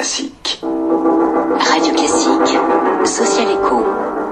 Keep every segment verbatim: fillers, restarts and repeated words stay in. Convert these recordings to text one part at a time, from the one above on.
Classique. Radio Classique, Social Éco.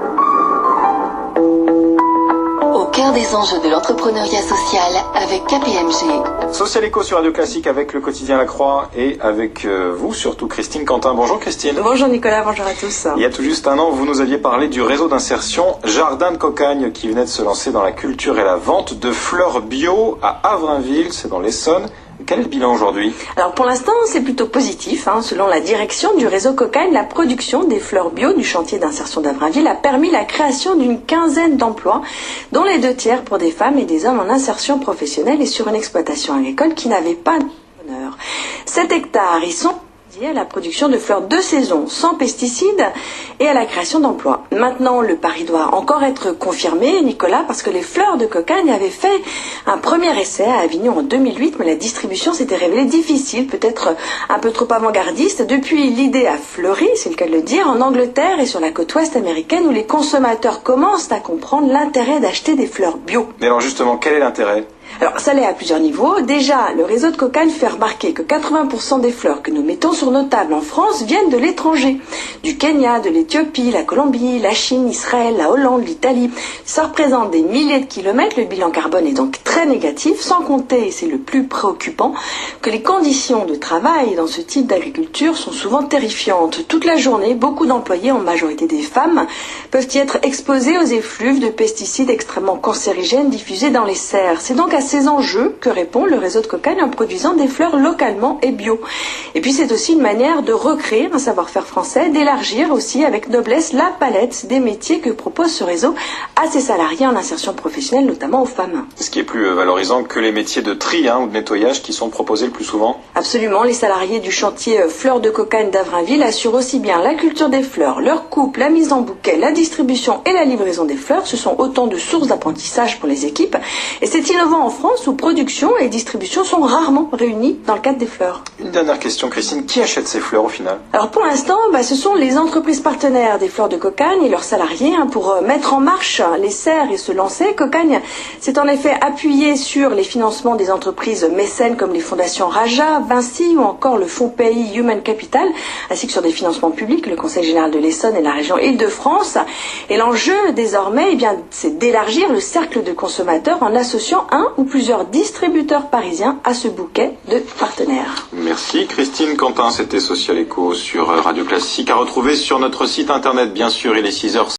Au cœur des enjeux de l'entrepreneuriat social avec K P M G. Social Éco sur Radio Classique avec le quotidien La Croix et avec euh, vous surtout Christine Quentin. Bonjour Christine. Bonjour Nicolas, bonjour à tous. Il y a tout juste un an, vous nous aviez parlé du réseau d'insertion Jardin de Cocagne qui venait de se lancer dans la culture et la vente de fleurs bio à Havrinville, c'est dans l'Essonne. Quel est le bilan aujourd'hui ? Alors pour l'instant, c'est plutôt positif. Hein. Selon la direction du réseau Cocagne, la production des fleurs bio du chantier d'insertion d'Havrinville a permis la création d'une quinzaine d'emplois, dont les deux tiers pour des femmes et des hommes en insertion professionnelle et sur une exploitation agricole qui n'avait pas d'honneur. sept hectares y sont à la production de fleurs de saison sans pesticides et à la création d'emplois. Maintenant, le pari doit encore être confirmé, Nicolas, parce que les fleurs de Cocagne avaient fait un premier essai à Avignon en deux mille huit, mais la distribution s'était révélée difficile, peut-être un peu trop avant-gardiste. Depuis, l'idée a fleuri, c'est le cas de le dire, en Angleterre et sur la côte ouest américaine, où les consommateurs commencent à comprendre l'intérêt d'acheter des fleurs bio. Mais alors justement, quel est l'intérêt ? Alors, ça l'est à plusieurs niveaux. Déjà, le réseau de Cocagne fait remarquer que quatre-vingts pour cent des fleurs que nous mettons sur nos tables en France viennent de l'étranger. Du Kenya, de l'Éthiopie, la Colombie, la Chine, Israël, la Hollande, l'Italie. Ça représente des milliers de kilomètres. Le bilan carbone est donc très négatif, sans compter, et c'est le plus préoccupant, que les conditions de travail dans ce type d'agriculture sont souvent terrifiantes. Toute la journée, beaucoup d'employés, en majorité des femmes, peuvent y être exposés aux effluves de pesticides extrêmement cancérigènes diffusés dans les serres. C'est donc à ces enjeux que répond le réseau de Cocagne en produisant des fleurs localement et bio. Et puis c'est aussi une manière de recréer un savoir-faire français, d'élargir aussi avec noblesse la palette des métiers que propose ce réseau à ses salariés en insertion professionnelle, notamment aux femmes. Ce qui est plus valorisant que les métiers de tri hein, ou de nettoyage qui sont proposés le plus souvent. Absolument, les salariés du chantier Fleurs de Cocagne d'Havrinville assurent aussi bien la culture des fleurs, leur coupe, la mise en bouquet, la distribution et la livraison des fleurs. Ce sont autant de sources d'apprentissage pour les équipes. Et c'est innovant en France où production et distribution sont rarement réunies dans le cadre des fleurs. Une dernière question, Christine. Qui achète ces fleurs au final ? Alors pour l'instant, bah, ce sont les entreprises partenaires des Fleurs de Cocagne et leurs salariés hein, pour euh, mettre en marche les serres et se lancer. Cocagne s'est en effet appuyé sur les financements des entreprises mécènes comme les fondations Raja, Vinci ou encore le fonds P I Human Capital, ainsi que sur des financements publics, le Conseil général de l'Essonne et la région Île-de-France. Et l'enjeu désormais, eh bien, c'est d'élargir le cercle de consommateurs en associant un ou plusieurs distributeurs parisiens à ce bouquet de partenaires. Merci Christine Quentin, c'était Social Éco sur Radio Classique, à retrouver sur notre site internet bien sûr, il est six heures.